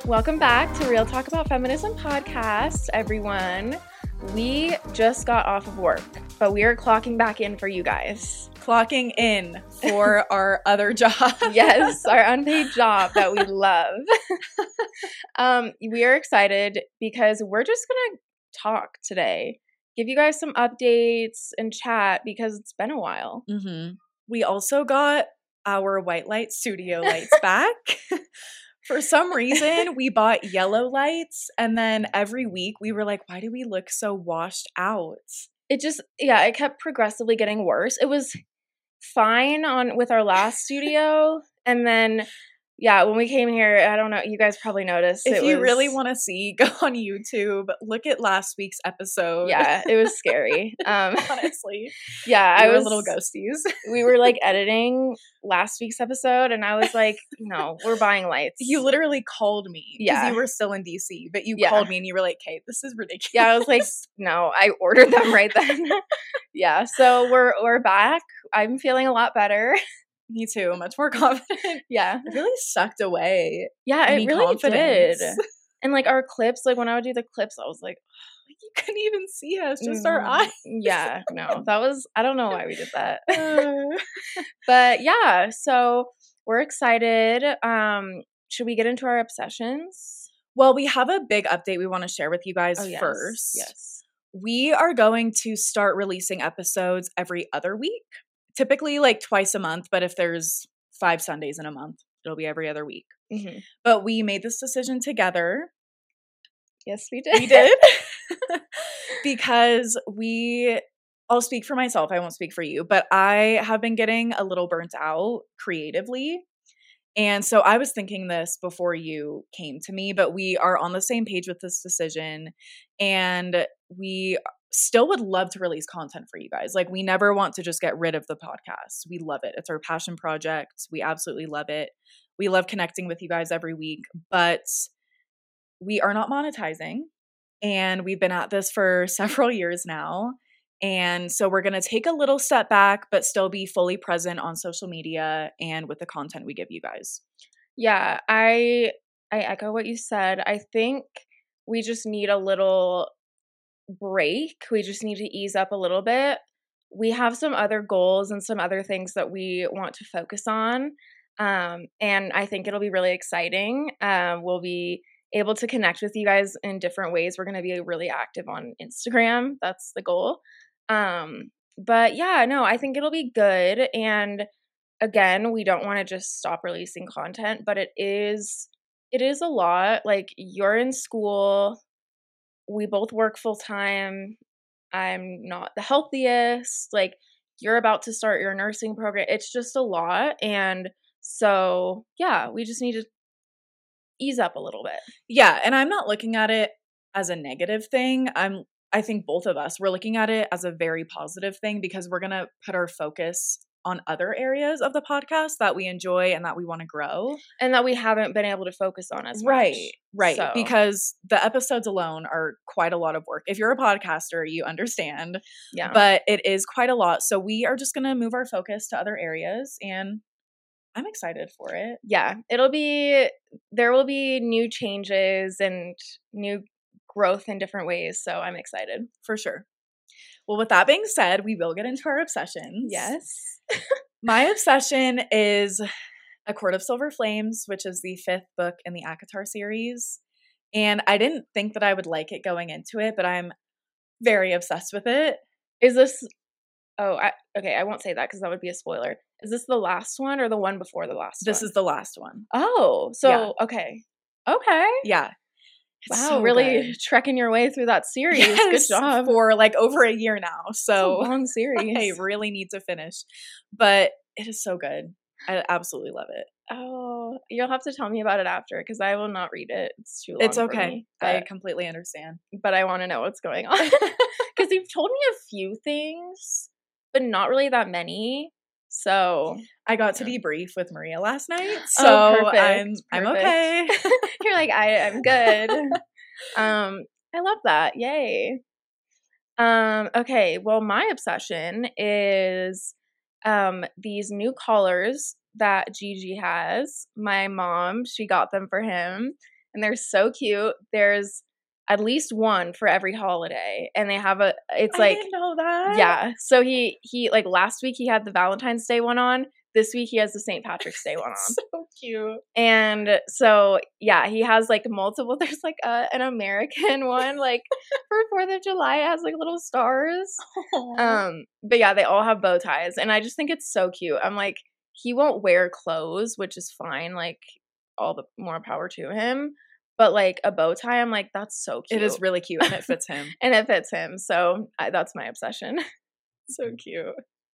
Welcome back to Real Talk About Feminism podcast, everyone. We just got off of work, but we are clocking back in for you guys. Clocking in for our other job. Yes, our unpaid job that we love. We are excited because we're just going to talk today, give you guys some updates and chat because it's been a while. Mm-hmm. We also got our white light studio lights back. For some reason, we bought yellow lights, and then every week we were like, why do we look so washed out? It kept progressively getting worse. It was fine with our last studio, and then when we came here, I don't know, you guys probably noticed. If you really want to see, go on YouTube, look at last week's episode. Yeah, it was scary. Honestly. Yeah, we were little ghosties. We were like editing last week's episode, and I was like, no, we're buying lights. You literally called me because you were still in DC, but you called me and you were like, Kate, this is ridiculous. Yeah, I was like, no, I ordered them right then. Yeah, so we're back. I'm feeling a lot better. Me too. Much more confident. Yeah. It really sucked away. Yeah, it really confidence. did. And like our clips, like when I would do the clips, I was like, you couldn't even see us, just our eyes. Yeah, no, I don't know why we did that. But yeah, so we're excited. Should we get into our obsessions? Well, we have a big update we want to share with you guys first. Yes. We are going to start releasing episodes every other week. Typically like twice a month, but if there's 5 Sundays in a month, it'll be every other week. Mm-hmm. But we made this decision together. Yes, we did. We did. Because I'll speak for myself, I won't speak for you, but I have been getting a little burnt out creatively. And so I was thinking this before you came to me, but we are on the same page with this decision, and we still would love to release content for you guys. Like, we never want to just get rid of the podcast. We love it. It's our passion project. We absolutely love it. We love connecting with you guys every week, but we are not monetizing, and we've been at this for several years now. And so we're going to take a little step back, but still be fully present on social media and with the content we give you guys. Yeah, I echo what you said. I think we just need a little break. We just need to ease up a little bit. We have some other goals and some other things that we want to focus on. And I think it'll be really exciting. We'll be able to connect with you guys in different ways. We're going to be really active on Instagram. That's the goal. But yeah, no, I think it'll be good. And again, we don't want to just stop releasing content, but it is a lot. Like, you're in school. We both work full time. I'm not the healthiest. Like, you're about to start your nursing program. It's just a lot. And so, yeah, we just need to ease up a little bit. Yeah, and I'm not looking at it as a negative thing. I think both of us, we're looking at it as a very positive thing, because we're going to put our focus on other areas of the podcast that we enjoy and that we want to grow. And that we haven't been able to focus on as much. Right. So. Because the episodes alone are quite a lot of work. If you're a podcaster, you understand. Yeah. But it is quite a lot. So we are just going to move our focus to other areas, and I'm excited for it. Yeah. There will be new changes and new growth in different ways. So I'm excited. For sure. Well, with that being said, we will get into our obsessions. Yes. My obsession is A Court of Silver Flames, which is the 5th book in the ACOTAR series. And I didn't think that I would like it going into it, but I'm very obsessed with it. Is this... okay, I won't say that because that would be a spoiler. Is this the last one or the one before the last one? This is the last one. Oh, so, yeah. Okay. Yeah. Wow, so really good. Trekking your way through that series. Yes, good job. For like over a year now. So it's a long series. I really need to finish. But it is so good. I absolutely love it. Oh, you'll have to tell me about it after, because I will not read it. It's too long. It's okay. For me, I completely understand. But I want to know what's going on. Because you've told me a few things, but not really that many. So I got to debrief with Maria last night, so I'm okay. You're like, I'm good. I love that. Yay. Okay, well, my obsession is these new collars that Gigi has. My mom, she got them for him, and they're so cute. There's at least one for every holiday, and they have it's I like, didn't know that. yeah. So he like last week he had the Valentine's Day one on. This week he has the St. Patrick's Day one on. So cute. And so, yeah, he has like multiple. There's like an American one, like for 4th of July. It has like little stars. Aww. But yeah, they all have bow ties. And I just think it's so cute. I'm like, he won't wear clothes, which is fine. Like, all the more power to him. But like a bow tie, I'm like, that's so cute. It is really cute and it fits him. And it fits him. So that's my obsession. So cute.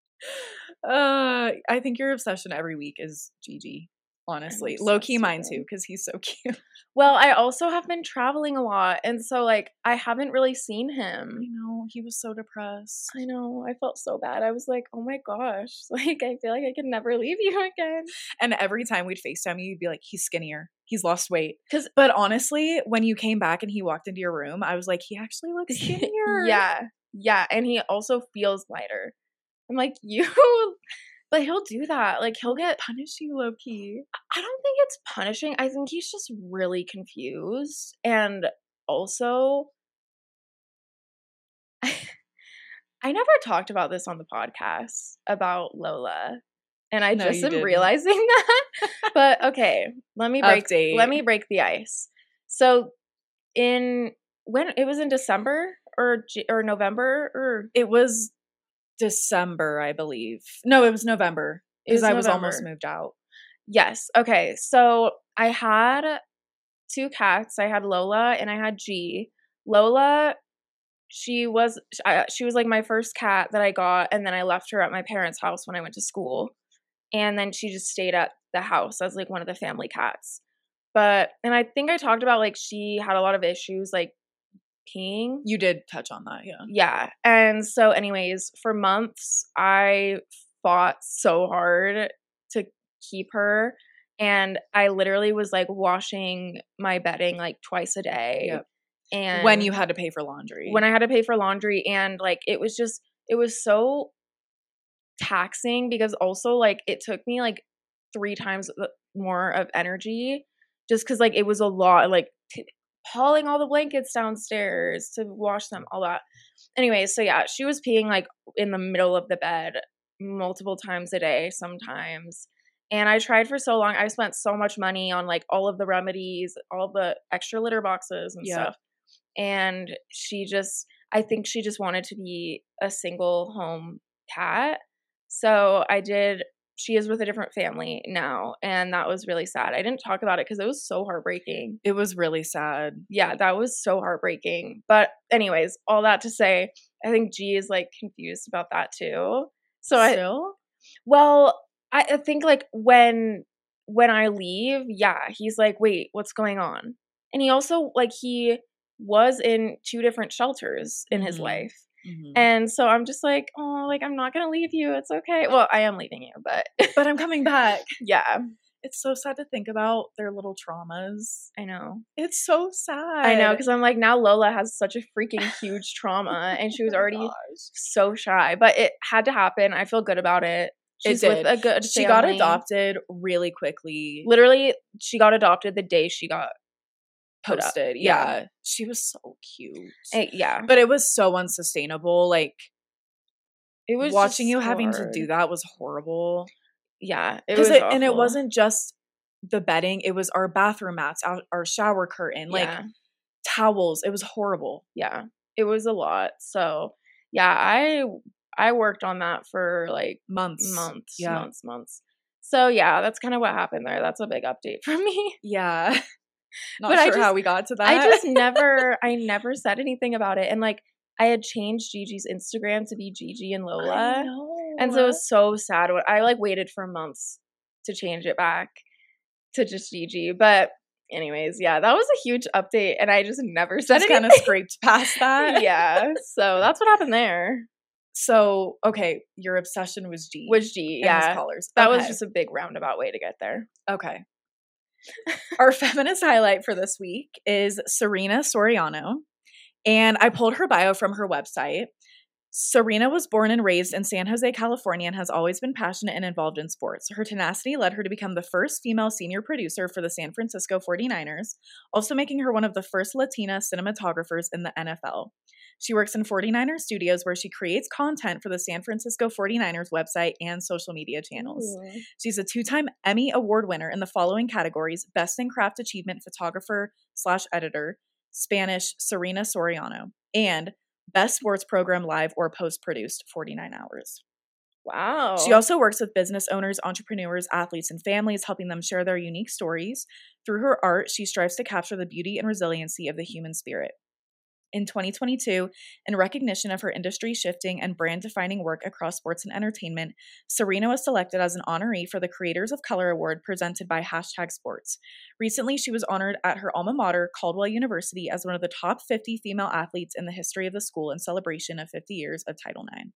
I think your obsession every week is Gigi. Honestly, low key mine too, because he's so cute. Well, I also have been traveling a lot, and so like I haven't really seen him. I know, he was so depressed. I know, I felt so bad. I was like, oh my gosh, like I feel like I can never leave you again. And every time we'd FaceTime you, you'd be like, he's skinnier, he's lost weight. But honestly, when you came back and he walked into your room, I was like, he actually looks skinnier. Yeah, and he also feels lighter. I'm like, you. But he'll do that. Like, he'll punish you low key. I don't think it's punishing. I think he's just really confused. And also, I never talked about this on the podcast about Lola. And I just am realizing that. But okay, let me break the ice. So when it was in December or November, or it was December, I believe. No, it was November, because I was almost moved out. Yes. Okay. So I had 2 cats. I had Lola and I had G. Lola, she was like my first cat that I got, and then I left her at my parents' house when I went to school. And then she just stayed at the house as like one of the family cats. And I think I talked about like she had a lot of issues like peeing. You did touch on that, yeah. Yeah. And so anyways, for months I fought so hard to keep her, and I literally was like washing my bedding like twice a day. Yep. And when you had to pay for laundry. When I had to pay for laundry, and like it was so taxing, because also like it took me like 3 times more of energy, just because like it was a lot, like hauling all the blankets downstairs to wash them, all that. Anyway, so yeah, she was peeing like in the middle of the bed multiple times a day sometimes. And I tried for so long. I spent so much money on like all of the remedies, all the extra litter boxes and stuff. And I think she just wanted to be a single home cat. So she is with a different family now, and that was really sad. I didn't talk about it because it was so heartbreaking. It was really sad. Yeah, that was so heartbreaking. But anyways, all that to say, I think G is like confused about that too. So I think like when I leave, yeah, he's like, wait, what's going on? And he also like he was in 2 different shelters in his life. Mm-hmm. And so I'm just like, oh, like I'm not gonna leave you. It's okay. Well, I am leaving you, but I'm coming back. Yeah. It's so sad to think about their little traumas. I know. It's so sad. I know, because I'm like, now Lola has such a freaking huge trauma, and she was already so shy. But it had to happen. I feel good about it. She's with a good family. She got adopted really quickly. Literally, she got adopted the day she got posted. Yeah. She was so cute. Yeah. But it was so unsustainable. Like, it was watching you having to do that was horrible. Yeah. And it wasn't just the bedding, it was our bathroom mats, our shower curtain, like towels. It was horrible. Yeah. It was a lot. So yeah, I worked on that for like months. So yeah, that's kind of what happened there. That's a big update for me. Yeah. Not sure how we got to that. I never said anything about it. And like I had changed Gigi's Instagram to be Gigi and Lola. I know. And so it was so sad. I like waited for months to change it back to just Gigi. But anyways, yeah, that was a huge update, and I just never said anything. Kind of scraped past that. Yeah. So that's what happened there. So, okay, your obsession was G. Yeah. His collars. That was just a big roundabout way to get there. Okay. Our feminist highlight for this week is Serena Soriano. And I pulled her bio from her website. Serena was born and raised in San Jose, California, and has always been passionate and involved in sports. Her tenacity led her to become the first female senior producer for the San Francisco 49ers, also making her one of the first Latina cinematographers in the NFL. She works in 49ers studios where she creates content for the San Francisco 49ers website and social media channels. Ooh. She's a 2-time Emmy Award winner in the following categories: Best in Craft Achievement Photographer/Editor, Spanish Serena Soriano, and Best Sports Program Live or Post-Produced 49 Hours. Wow. She also works with business owners, entrepreneurs, athletes, and families, helping them share their unique stories. Through her art, she strives to capture the beauty and resiliency of the human spirit. In 2022, in recognition of her industry-shifting and brand-defining work across sports and entertainment, Serena was selected as an honoree for the Creators of Color Award presented by #Sports. Recently, she was honored at her alma mater, Caldwell University, as one of the top 50 female athletes in the history of the school in celebration of 50 years of Title IX.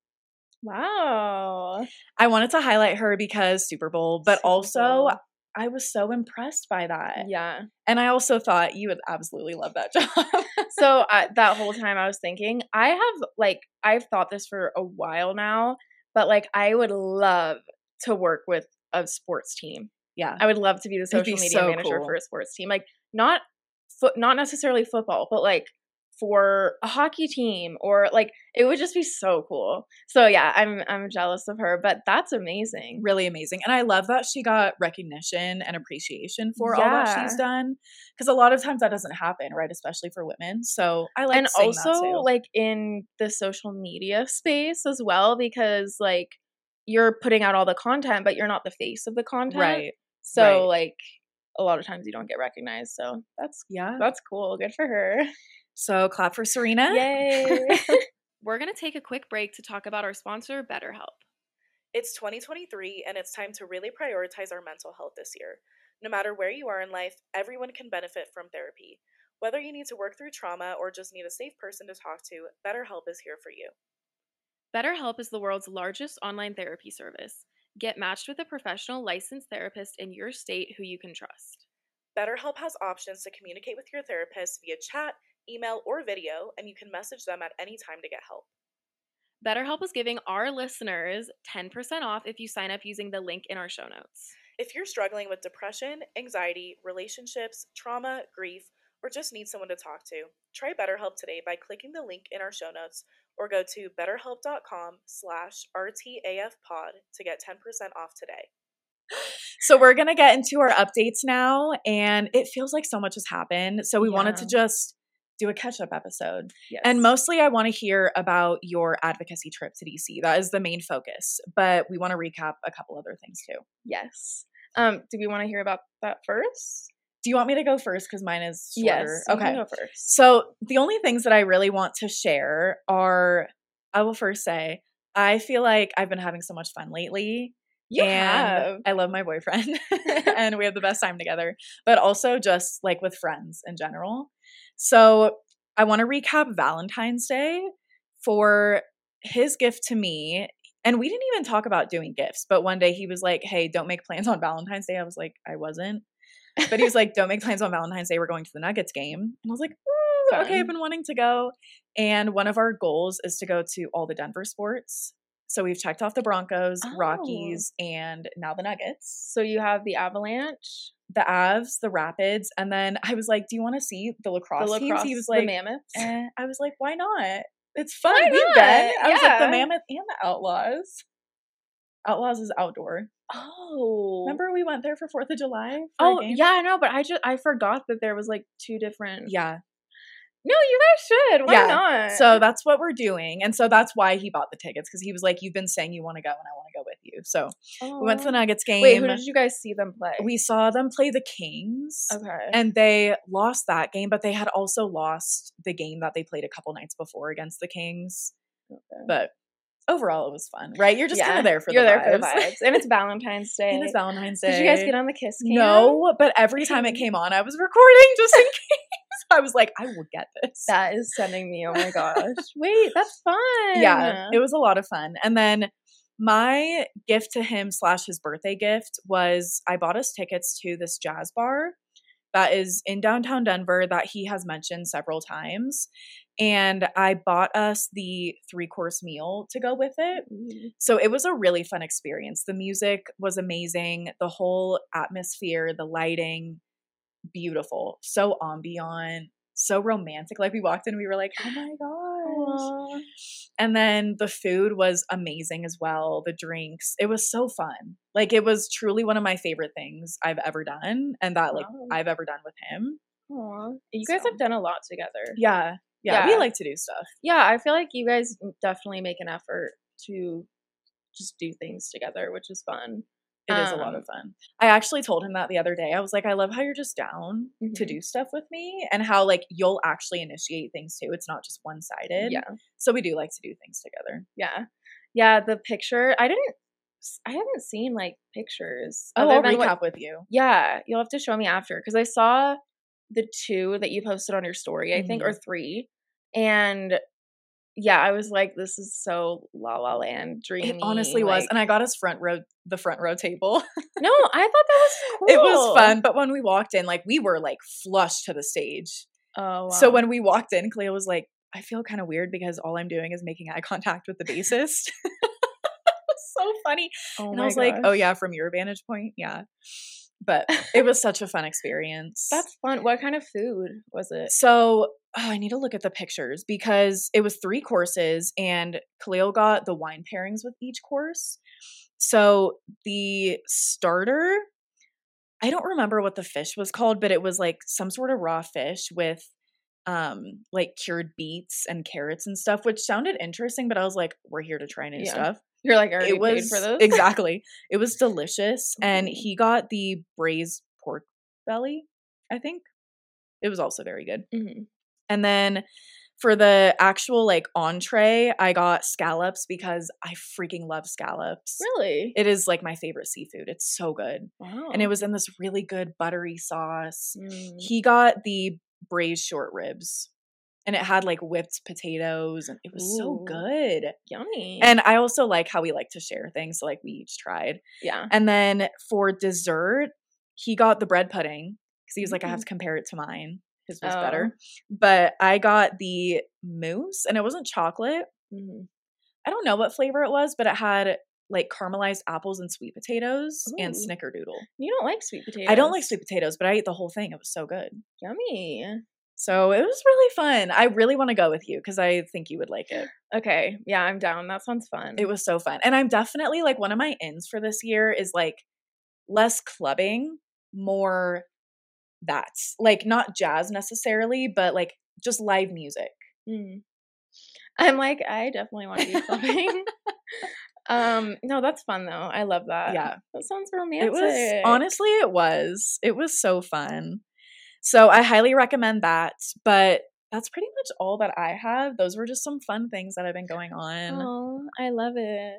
Wow. I wanted to highlight her because Super Bowl, but Super also Bowl. I was so impressed by that. Yeah. And I also thought you would absolutely love that job. So that whole time I was thinking, I've thought this for a while now, but like I would love to work with a sports team. Yeah. I would love to be the social media manager for a sports team. Like not necessarily football, but like for a hockey team, or like it would just be so cool. So yeah, I'm jealous of her, but that's amazing. Really amazing. And I love that she got recognition and appreciation for all that she's done, because a lot of times that doesn't happen, right? Especially for women. So I like seeing that too. Like in the social media space as well, because like you're putting out all the content, but you're not the face of the content. Right. So like a lot of times you don't get recognized. So that's cool. Good for her. So clap for Serena. Yay. We're going to take a quick break to talk about our sponsor, BetterHelp. It's 2023 and it's time to really prioritize our mental health this year. No matter where you are in life, everyone can benefit from therapy. Whether you need to work through trauma or just need a safe person to talk to, BetterHelp is here for you. BetterHelp is the world's largest online therapy service. Get matched with a professional licensed therapist in your state who you can trust. BetterHelp has options to communicate with your therapist via chat, email, or video, and you can message them at any time to get help. BetterHelp is giving our listeners 10% off if you sign up using the link in our show notes. If you're struggling with depression, anxiety, relationships, trauma, grief, or just need someone to talk to, try BetterHelp today by clicking the link in our show notes or go to betterhelp.com/RTAFpod to get 10% off today. So we're going to get into our updates now, and it feels like so much has happened. So we wanted to just do a catch-up episode. Yes. And mostly I want to hear about your advocacy trip to DC. That is the main focus, but we want to recap a couple other things too. Yes. Do we want to hear about that first? Do you want me to go first? Because mine is shorter. Yes, you can go first. So the only things that I really want to share are, I will first say, I feel like I've been having so much fun lately. You have. I love my boyfriend and we have the best time together, but also just like with friends in general. So I want to recap Valentine's Day for his gift to me. And we didn't even talk about doing gifts, but one day he was like, hey, don't make plans on Valentine's Day. I was like, I wasn't. But he was like, don't make plans on Valentine's Day. We're going to the Nuggets game. And I was like, ooh, okay, I've been wanting to go. And one of our goals is to go to all the Denver sports. So we've checked off the Broncos, Rockies, and now the Nuggets. So you have the Avalanche, the Avs, the Rapids, and then I was like, do you want to see the lacrosse teams? He was like, the Mammoths. I was like, why not? It's fun. Why We've not? been. I was like, Yeah. the Mammoth and the Outlaws. Outlaws is outdoor. Oh. Remember we went there for 4th of July? For a game? Yeah, I know, but I forgot that there was like two different. Yeah. No, you guys should. Why not? So that's what we're doing. And so that's why he bought the tickets, because he was like, you've been saying you want to go and I want to go with you. So we went to the Nuggets game. Wait, who did you guys see them play? We saw them play the Kings. Okay. And they lost that game, but they had also lost the game that they played a couple nights before against the Kings. Okay. But overall, it was fun, right? You're just kind of there for You're the there vibes. for the vibes. And it's Valentine's Day. And it's Valentine's Day. Did you guys get on the kiss cam? No, but every time it came on, I was recording just in case. I was like, I will get this. That is sending me, oh my gosh. Wait, that's fun. Yeah, it was a lot of fun. And then my gift to him / his birthday gift was I bought us tickets to this jazz bar that is in downtown Denver that he has mentioned several times. And I bought us the 3-course meal to go with it. Mm. So it was a really fun experience. The music was amazing. The whole atmosphere, the lighting, beautiful. So ambient, so romantic. Like we walked in, we were like, oh my gosh. Aw. And then the food was amazing as well. The drinks, it was so fun. Like it was truly one of my favorite things I've ever done, and that like Wow. I've ever done with him. Aw. You guys So. have done a lot together. Yeah. We Yeah. like to do stuff. Yeah, I feel like you guys definitely make an effort to just do things together, which is fun. It is a lot of fun. I actually told him that the other day. I was like, I love how you're just down to Mhm. do stuff with me, and how like you'll actually initiate things too. It's not just one-sided. Yeah. So we do like to do things together. Yeah. Yeah, the picture, I haven't seen like pictures. Oh, other I'll than recap what, with you. yeah, you'll have to show me after because I saw the 2 that you posted on your story, I think, or 3. And yeah, I was like, this is so La La Land dreamy. It honestly was. like- And I got us the front row table. No, I thought that was cool. It was fun. But when we walked in, like we were like flush to the stage. Oh, wow. So when we walked in, Cleo was like, I feel kind of weird because all I'm doing is making eye contact with the bassist. It's so funny. Oh And my I was like, gosh. oh yeah, from your vantage point. Yeah. But it was such a fun experience. That's fun. What kind of food was it? So I need to look at the pictures because it was 3 courses and Khalil got the wine pairings with each course. So the starter, I don't remember what the fish was called, but it was like some sort of raw fish with like cured beets and carrots and stuff, which sounded interesting, but I was like, we're here to try new stuff. You're like, I already It was paid for this? exactly. It was delicious. And Ooh. he got the braised pork belly, I think. It was also very good. Mhm. And then for the actual like entree, I got scallops because I freaking love scallops. Really? It is like my favorite seafood. It's so good. Wow. And it was in this really good buttery sauce. Mm. He got the braised short ribs and it had like whipped potatoes and it was so Ooh. good. Yummy. And I also like how we like to share things. So like we each tried. yeah. And then for dessert, he got the bread pudding because he was like, I have Mm. to compare it to mine. His was Oh. better. But I got the mousse and it wasn't chocolate. Mhm. I don't know what flavor it was, but it had like caramelized apples and sweet potatoes and Ooh. snickerdoodle. You don't like sweet potatoes. I don't like sweet potatoes, but I ate the whole thing. It was so good. Yummy. So it was really fun. I really want to go with you because I think you would like it. Okay. Yeah, I'm down. That sounds fun. It was so fun. And I'm definitely like one of my ins for this year is like less clubbing, more that's like not jazz necessarily, but like just live music. Mm. I'm like, I definitely want to be clubbing. No, that's fun though. I love that. Yeah. That sounds romantic. It was honestly, it was so fun. So I highly recommend that. But that's pretty much all that I have. Those were just some fun things that have been going on. Oh, I love it.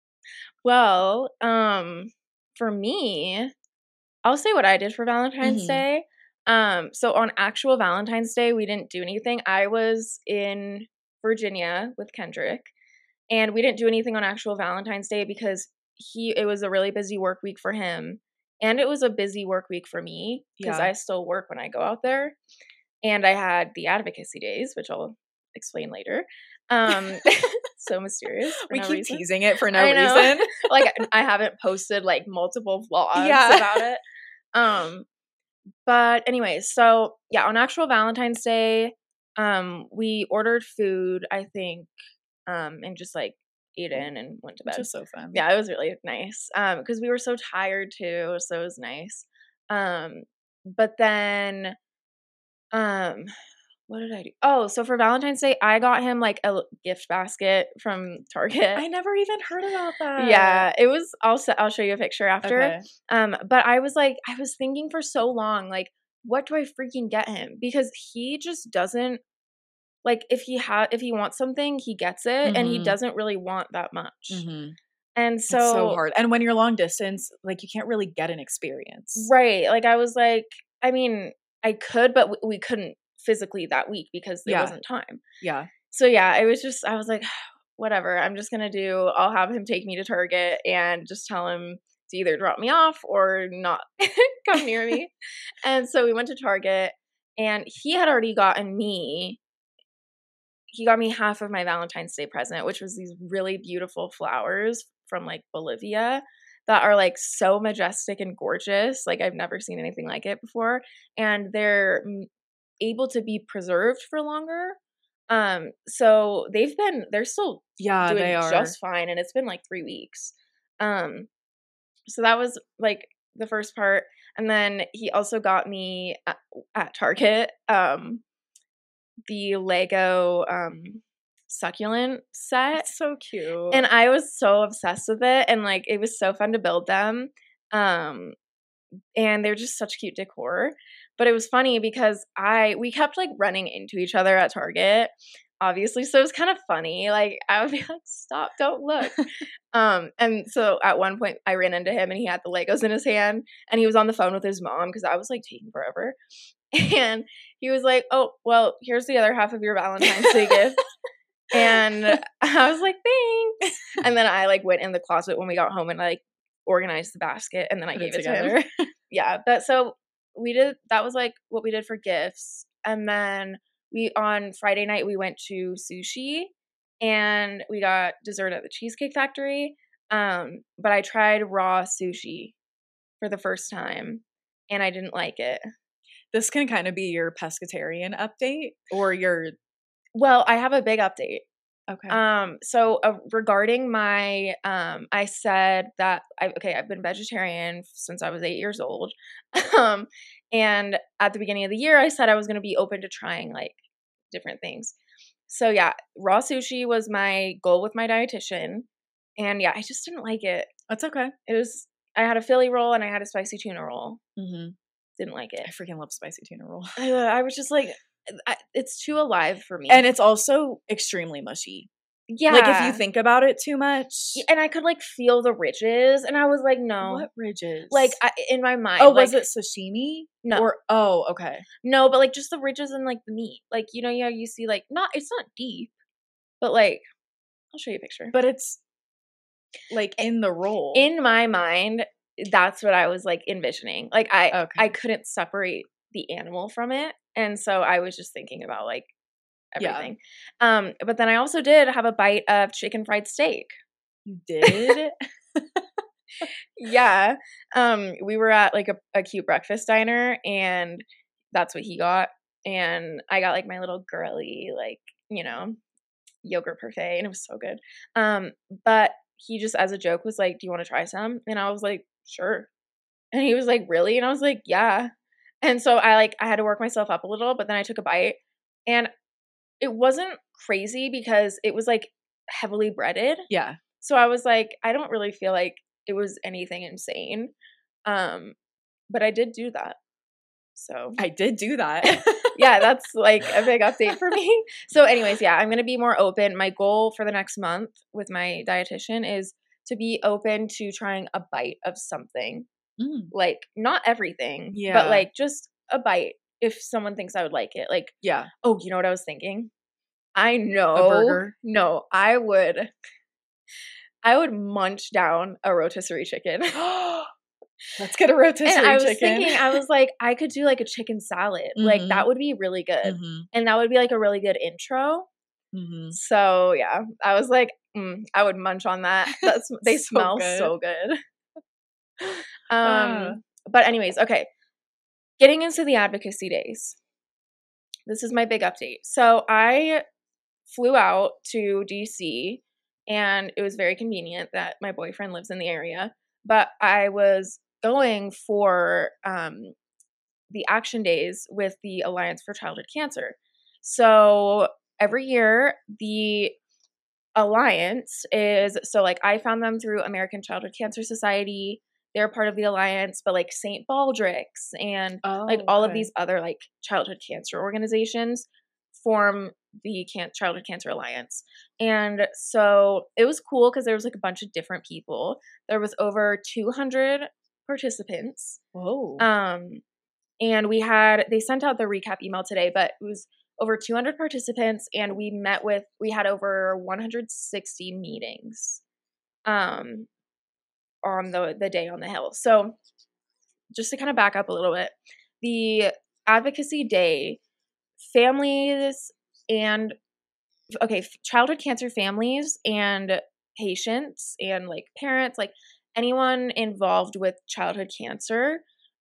Well, for me, I'll say what I did for Valentine's Mhm. Day. So on actual Valentine's Day, we didn't do anything. I was in Virginia with Kendrick, and we didn't do anything on actual Valentine's Day because it was a really busy work week for him, and it was a busy work week for me because Yeah. I still work when I go out there, and I had the advocacy days, which I'll explain later. So mysterious. For We no keep reason. teasing it for no I know. reason. Like I haven't posted like multiple vlogs Yeah. about it. But anyways, so yeah, on actual Valentine's Day, we ordered food, I think, and just like ate in and went to bed. Which is so fun. Yeah, it was really nice. Because we were so tired too, so it was nice. But then, what did I do? Oh, so for Valentine's Day, I got him like a gift basket from Target. I never even heard about that. Yeah, it was. I'll show you a picture after. Okay. But I was thinking for so long, like, what do I freaking get him? Because he just doesn't like if he wants something, he gets it, and he Mhm. doesn't really want that much. Mhm. And It's so so, hard. And when you're long distance, like you can't really get an experience. right, like I was like, I mean, I could, but we couldn't physically that week because there Yeah. wasn't time. Yeah. So yeah, I was like, whatever, I'm just gonna I'll have him take me to Target and just tell him to either drop me off or not come near me. And so we went to Target, and he had already gotten me he got me half of my Valentine's Day present, which was these really beautiful flowers from like Bolivia that are like so majestic and gorgeous. Like I've never seen anything like it before. And they're able to be preserved for longer. So they're still doing they are just fine. And it's been like 3 weeks. So that was like the first part. And then he also got me at Target, the Lego succulent set. That's so cute. And I was so obsessed with it, and like it was so fun to build them. And they're just such cute decor. But it was funny because we kept like running into each other at Target, obviously. So it was kind of funny. Like I would be like, stop, don't look. And so at one point I ran into him and he had the Legos in his hand and he was on the phone with his mom because I was like taking forever. And he was like, oh, well, here's the other half of your Valentine's Day gift. And I was like, thanks. And then I like went in the closet when we got home and like organized the basket and then I gave it to him. Yeah. That was like what we did for gifts. And then on Friday night, we went to sushi and we got dessert at the Cheesecake Factory. But I tried raw sushi for the first time and I didn't like it. This can kind of be your pescatarian update or your... Well, I have a big update. Okay. So regarding my, I said that I've been vegetarian since I was 8 years old. And at the beginning of the year, I said I was going to be open to trying like different things. So yeah, raw sushi was my goal with my dietitian. And yeah, I just didn't like it. That's okay. I had a Philly roll and I had a spicy tuna roll. Mm-hmm. Didn't like it. I freaking love spicy tuna roll. I was just like, it's too alive for me. And it's also extremely mushy. Yeah. Like if you think about it too much. And I could like feel the ridges and I was like, no. What ridges? Like in my mind. Oh, like, was it sashimi? No. Okay. No, but like just the ridges in like the meat. Like, you know, you see like, it's not deep, but like, I'll show you a picture. But it's like in the roll. In my mind, that's what I was like envisioning. Like I couldn't separate the animal from it. And so I was just thinking about like everything. Yeah. But then I also did have a bite of chicken fried steak. You did? Yeah. We were at like a cute breakfast diner and that's what he got. And I got like my little girly, like, you know, yogurt parfait and it was so good. But he just as a joke was like, do you want to try some? And I was like, sure. And he was like, really? And I was like, yeah. And so I had to work myself up a little, but then I took a bite and it wasn't crazy because it was like heavily breaded. Yeah. So I was like, I don't really feel like it was anything insane. But I did do that. So I did do that. Yeah, that's like a big update for me. So anyways, yeah, I'm going to be more open. My goal for the next month with my dietitian is to be open to trying a bite of something. Like not everything, but like just a bite if someone thinks I would like it. Like, yeah. Oh, you know what I was thinking? I know. A burger? No, I would munch down a rotisserie chicken. Let's get a rotisserie chicken. And I was thinking, I was like, I could do like a chicken salad. Mm-hmm. Like that would be really good. Mm-hmm. And that would be like a really good intro. Mm-hmm. So yeah, I was like, I would munch on that. They so smell good. So good. But anyways, okay. Getting into the advocacy days. This is my big update. So I flew out to DC and it was very convenient that my boyfriend lives in the area, but I was going for the action days with the Alliance for Childhood Cancer. So every year the Alliance is, so like I found them through American Childhood Cancer Society. They're part of the Alliance, but like St. Baldrick's and like all of these other like childhood cancer organizations form the Childhood Cancer Alliance. And so it was cool because there was like a bunch of different people. There was over 200 participants. Whoa. And they sent out the recap email today, but it was over 200 participants and we had over 160 meetings. On the day on the Hill. So just to kind of back up a little bit, the advocacy day, families and childhood cancer families and patients and like parents, like anyone involved with childhood cancer,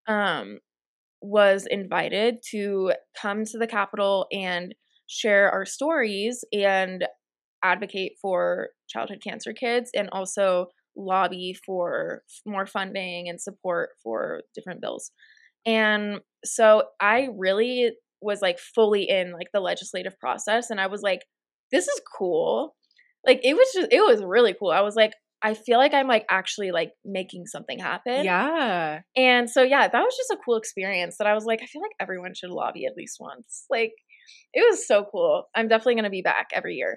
was invited to come to the Capitol and share our stories and advocate for childhood cancer kids and also lobby for more funding and support for different bills. And so I really was like fully in like the legislative process, and I was like, this is cool. Like it was really cool. I was like, I feel like I'm like actually like making something happen. Yeah. And so yeah, that was just a cool experience that I was like, I feel like everyone should lobby at least once. Like it was so cool. I'm definitely going to be back every year.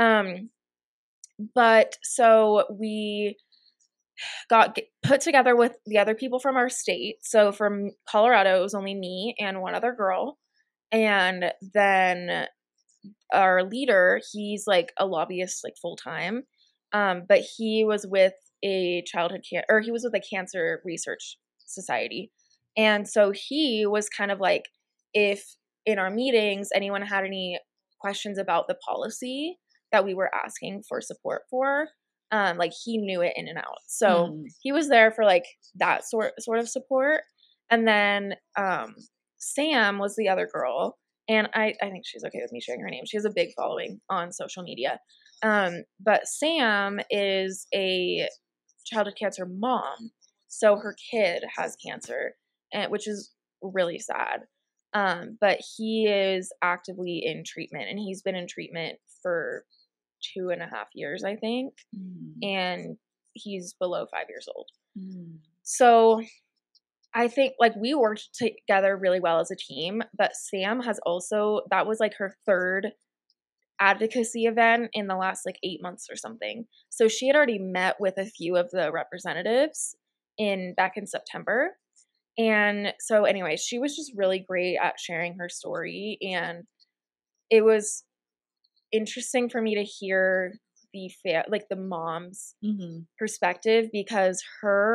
But so we got put together with the other people from our state. So from Colorado, it was only me and one other girl. And then our leader, he's like a lobbyist, like full time. But he was with he was with a cancer research society. And so he was kind of like, if in our meetings, anyone had any questions about the policy that we were asking for support for, like he knew it in and out. So he was there for like that sort of support. And then Sam was the other girl, and I think she's okay with me sharing her name. She has a big following on social media. But Sam is a childhood cancer mom, so her kid has cancer, which is really sad. But he is actively in treatment, and he's been in treatment for 2.5 years, I think. And he's below 5 years old. So I think like we worked together really well as a team, but Sam has also, that was like her third advocacy event in the last like 8 months or something. So she had already met with a few of the representatives back in September. And so anyway, she was just really great at sharing her story, and it was interesting for me to hear the mom's perspective, because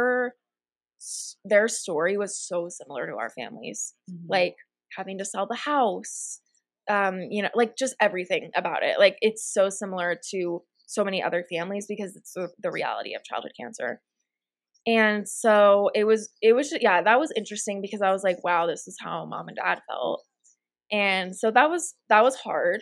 their story was so similar to our families, like having to sell the house, like just everything about it. Like it's so similar to so many other families because it's the reality of childhood cancer. And so it was yeah, that was interesting because I was like, wow, this is how mom and dad felt. And so that was hard.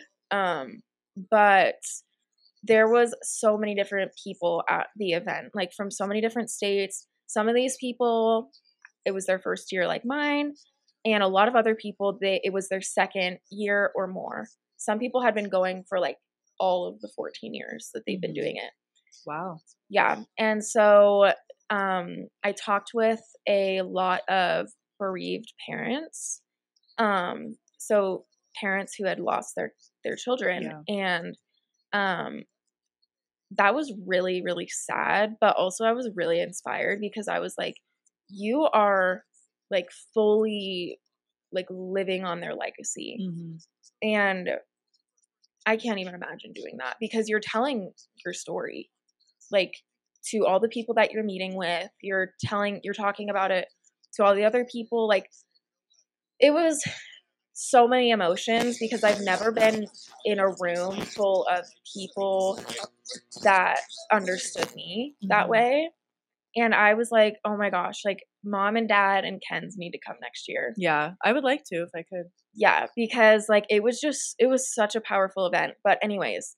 But there was so many different people at the event, like from so many different states. Some of these people, it was their first year like mine, and a lot of other people, it was their second year or more. Some people had been going for like all of the 14 years that they've been doing it. Wow. Yeah. And so I talked with a lot of bereaved parents. So parents who had lost their children. Yeah. And that was really, really sad. But also I was really inspired because I was like, you are like fully like living on their legacy. And I can't even imagine doing that because you're telling your story, like to all the people that you're meeting with, you're talking about it to all the other people. Like it was so many emotions because I've never been in a room full of people that understood me that way. And I was like, oh my gosh, like mom and dad and Ken's need to come next year. Yeah, I would like to if I could. Yeah, because like it was such a powerful event. But anyways,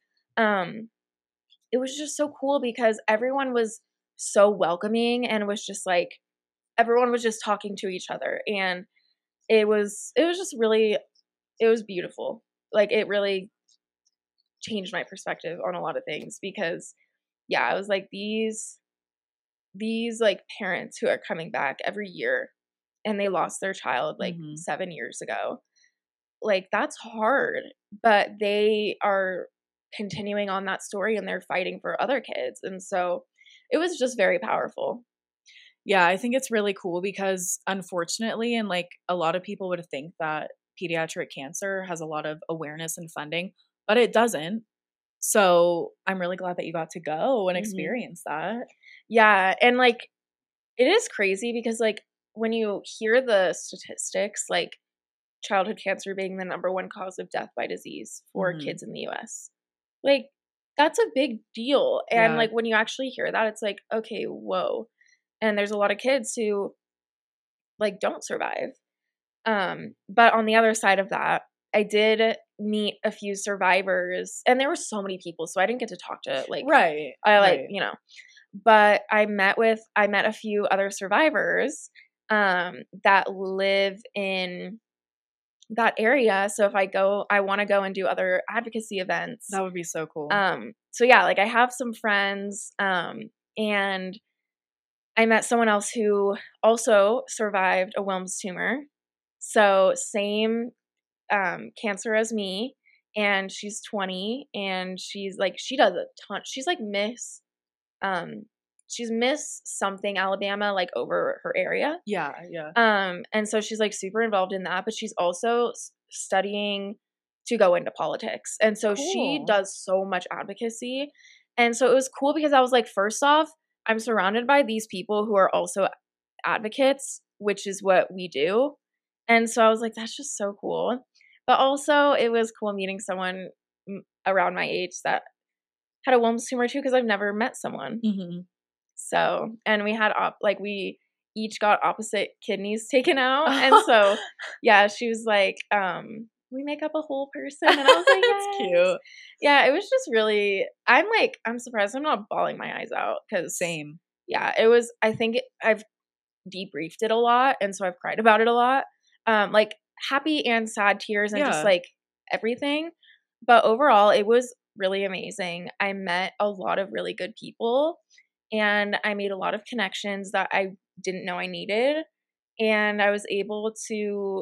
it was just so cool because everyone was so welcoming and was just like, everyone was just talking to each other. And it was just really, it was beautiful. Like it really changed my perspective on a lot of things because yeah, I was like these like parents who are coming back every year and they lost their child like 7 years ago. Like that's hard, but they are continuing on that story and they're fighting for other kids. And so it was just very powerful. Yeah, I think it's really cool because unfortunately, and like a lot of people would think that pediatric cancer has a lot of awareness and funding, but it doesn't. So I'm really glad that you got to go and experience that. Yeah. And like, it is crazy because like when you hear the statistics, like childhood cancer being the number one cause of death by disease for kids in the US, Like, that's a big deal. And, Yeah. like, when you actually hear that, it's like, okay, whoa. And there's a lot of kids who, like, don't survive. But on the other side of that, I did meet a few survivors, and there were so many people, so I didn't get to talk to, like, Right. right. But I met a few other survivors, that live in that area. So if I want to go and do other advocacy events. That would be so cool. So yeah, like I have some friends, and I met someone else who also survived a Wilms tumor. So same cancer as me, and she's 20, and she does a ton. Um she's Miss something Alabama, like over her area. Yeah. And so she's like super involved in that, but she's also studying to go into politics. And so she Cool. does so much advocacy. And so it was cool because I was like, first off, I'm surrounded by these people who are also advocates, which is what we do. And so I was like, that's just so cool. But also, it was cool meeting someone around my age that had a Wilms tumor too, because I've never met someone. Mm-hmm. So, and we had we each got opposite kidneys taken out. And so, yeah, she was like, we make up a whole person. And I was like, That's cute. Yeah, it was just really, I'm surprised I'm not bawling my eyes out. Cause Same. Yeah, I think I've debriefed it a lot. And so I've cried about it a lot. Like happy and sad tears and just like everything. But overall, it was really amazing. I met a lot of really good people, and I made a lot of connections that I didn't know I needed. And I was able to,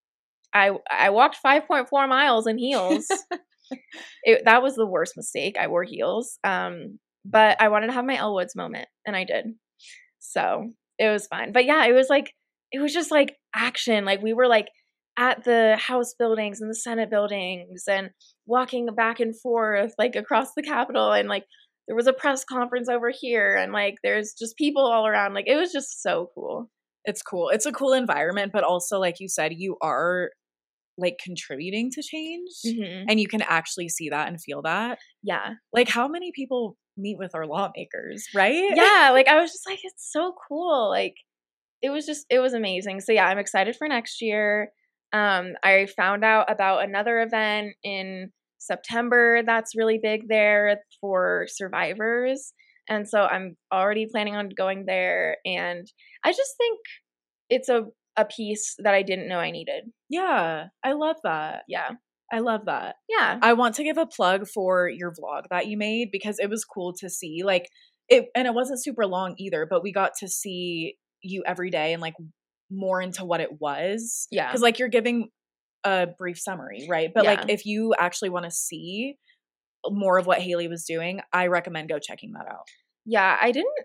I walked 5.4 miles in heels. That was the worst mistake. I wore heels. But I wanted to have my Elle Woods moment, and I did. So it was fine. But yeah, it was just like action. Like we were like at the House buildings and the Senate buildings and walking back and forth like across the Capitol, and like there was a press conference over here, and like there's just people all around. Like it was just so cool. It's cool. It's a cool environment, but also like you said, you are like contributing to change, and you can actually see that and feel that. Yeah. Like how many people meet with our lawmakers, right? Yeah, like I was just like, it's so cool. Like it was amazing. So yeah, I'm excited for next year. I found out about another event in September that's really big there for survivors. And so I'm already planning on going there. And I just think it's a piece that I didn't know I needed. Yeah, I love that. Yeah. I love that. Yeah. I want to give a plug for your vlog that you made because it was cool to see. Like it wasn't super long either, but we got to see you every day and like more into what it was. Yeah. Because like you're giving a brief summary, right? But Yeah. like if you actually want to see more of what Haley was doing, I recommend go checking that out. Yeah, I didn't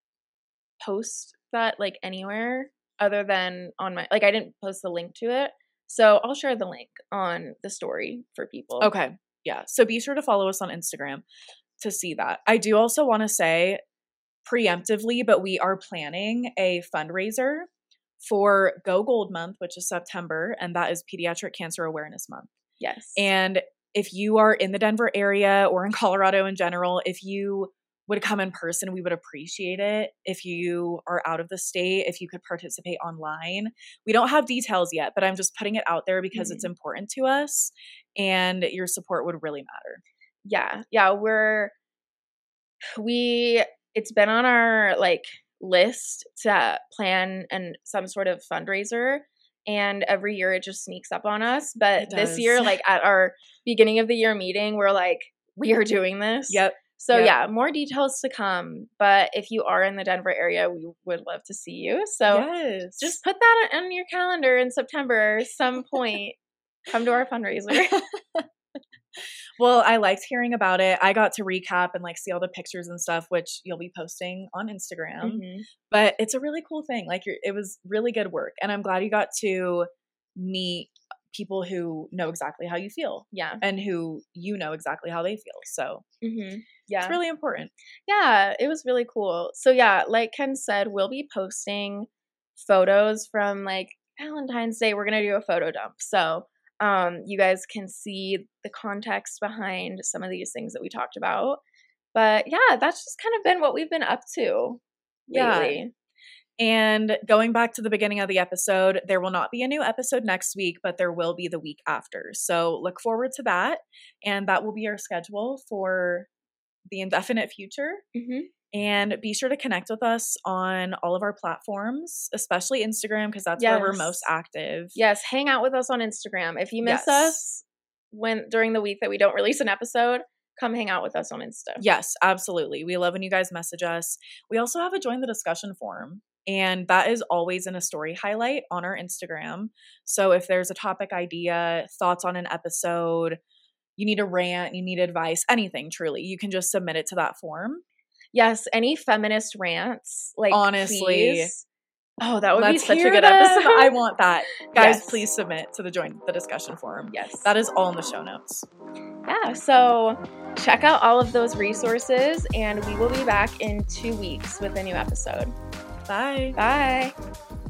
post that like anywhere other than on my, like I didn't post the link to it. So I'll share the link on the story for people. Okay. Yeah. So be sure to follow us on Instagram to see that. I do also want to say preemptively, but we are planning a fundraiser for Go Gold Month, which is September, and that is Pediatric Cancer Awareness Month. Yes. And if you are in the Denver area or in Colorado in general, if you would come in person, we would appreciate it. If you are out of the state, if you could participate online. We don't have details yet, but I'm just putting it out there because it's important to us and your support would really matter. Yeah. Yeah. It's been on our like list to plan some sort of fundraiser, and every year it just sneaks up on us. But this year, like at our beginning of the year meeting, we're like, we are doing this. Yep. So yeah, more details to come. But if you are in the Denver area, we would love to see you. So just put that on your calendar in September, some point. Come to our fundraiser. Well, I liked hearing about it. I got to recap and like see all the pictures and stuff, which you'll be posting on Instagram. But it's a really cool thing. Like it was really good work. And I'm glad you got to meet people who know exactly how you feel. Yeah. And who you know exactly how they feel. So yeah, it's really important. Yeah, it was really cool. So yeah, like Ken said, we'll be posting photos from like Valentine's Day. We're going to do a photo dump. So You guys can see the context behind some of these things that we talked about. But yeah, that's just kind of been what we've been up to lately. Yeah. And going back to the beginning of the episode, there will not be a new episode next week, but there will be the week after. So look forward to that. And that will be our schedule for the indefinite future. Mm-hmm. And be sure to connect with us on all of our platforms, especially Instagram, because that's where we're most active. Yes, hang out with us on Instagram. If you miss us during the week that we don't release an episode, come hang out with us on Insta. Yes, absolutely. We love when you guys message us. We also have a join the discussion forum, and that is always in a story highlight on our Instagram. So if there's a topic idea, thoughts on an episode, you need a rant, you need advice, anything truly, you can just submit it to that form. Yes, any feminist rants, like, honestly. Please. Oh, that would be such a good episode. I want that. Guys, please submit to the join the discussion forum. Yes. That is all in the show notes. Yeah, so check out all of those resources, and we will be back in 2 weeks with a new episode. Bye. Bye.